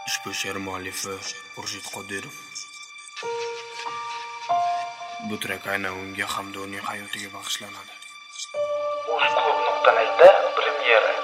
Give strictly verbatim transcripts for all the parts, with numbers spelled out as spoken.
Ushbu she'r muallifi Xurshid Qodirov. Bu track aynan unga hamda uning hayotiga bag'ishlanadi. Ushbu nuqtanayda premyera.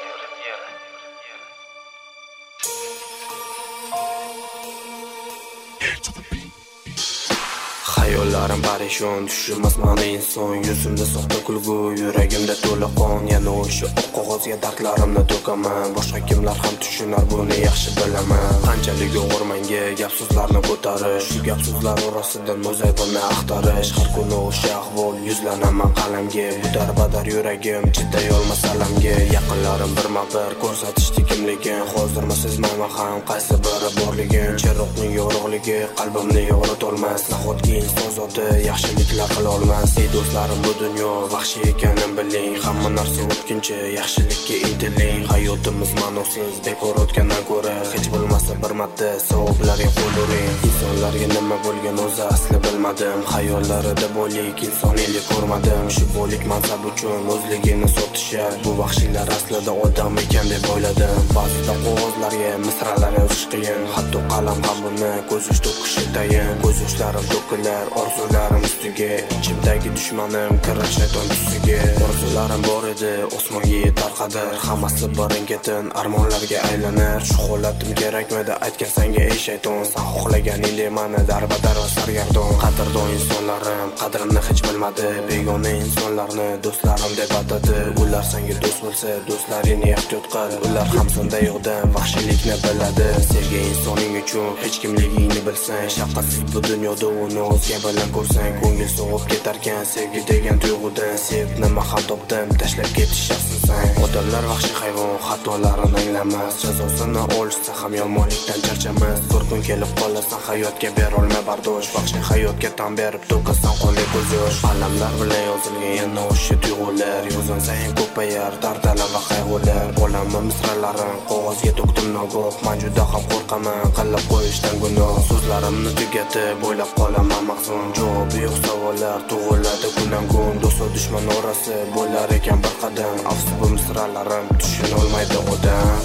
Hayollarim parishon, tushirmas mani inson. Yuzimda soxta kulgu, yuragimda to'la qon. Yana o'sha oq qog'ozga dardlarimni to'kaman. Boshqa kimlar ham tushunar, buni yaxshi bilaman. Qanchalik o'g'irmanga gap so'zlarni ko'tarish, shu gap so'zlar orasidan mo'zayibimni axtarish. Har kuni o'sha ahvol yuzlanaman qalamga. Bu darbadar yuragim chiday olmas alamga. Yaqinlarim birma-bir ko'rsatishdi kimligin. Hozirmi sezmayman ham qaysi biri borligin. Chiroqning yorug'ligi qalbimni yoritolmas. Nahotki inson zoti yaxshiliklar qila olmas. Ey do'stlarim, bu dunyo vahshiy ekanini biling. Hamma narsa o'tkinchi, yaxshilikka intiling. Hayotimiz ma'nosiz, bekor o'tgandan ko'ra hech bo'lmasa bir marta savoblarga qo'l uring. Insonlarga nima bo'lgan o'zi asli bilmadim. Xayollarida bo'lik, insoniylik ko'rmadim. Shu bo'lik mansab uchun o'zligini sotishar. Bu vahshiylar aslida odam ekan deb o'yladim. Ba'zida qog'ozlarga misralar yozish qiyin. Hatto qalam ham buni ko'z yosh to'kishi tayin. Ko'z yoshlarim to'kilar orzularim ustiga. Ichimdagi dushmanim kirar shayton tusiga. Orzularim bor edi, osmonga yetar qadar. Hammasi birin-ketin armonlarga aylanar. Shu holatim kerakmidi aytgan senga ey shayton. Sen xohlaganingdek mani darbadar va sargardon. Qadrdon insonlarim qadrimni hech bilmadi. Begona insonlarni do'stlarim deb atadi. Ular senga do'st bo'lsa, do'stlaringni ehtiyot qil. Ular ham senda yo'qdan vahshiylikni biladi. Sevgan insoning uchun hech kimligingni bilsang, shafqatsiz bu dunyoda uni o'zga bilan ko'rsang, ko'ngil so'g'ib ketarkan. Sevgi degan tuyg'udan sevib nima ham topdim, tashlab ketishasың sen. Odamlar vahshiy hayvon, xatolarini anglamas. Jazosini olishsa ham yomonlikdan charchamas. Bir kun kelib qolarsan hayotga berolmay bardosh. Vahshiy hayotga tan berib to'kasan qonli ko'z yosh. Alamlar bilan yozilgan yana o'sha tuyg'ular. Yozgan sayin ko'payar dardalar va qayg'ular. Olamim misralarim qog'ozga to'kdim nogoh. Men juda ham qo'rqaman qilib qo'yishdan gunoh. So'zlarimni tugatib o'ylab qolaman mahzun. Javobi yo'q savollar tug'iladi kundan kun. Do'st va dushman orasi bo'lar ekan bir qadam. Afsus bu misralarim tushuna olmaydi odam.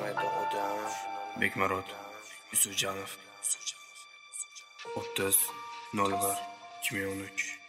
Bekmarod Yusufjanov o'ttiz nol bir ikki ming o'n uch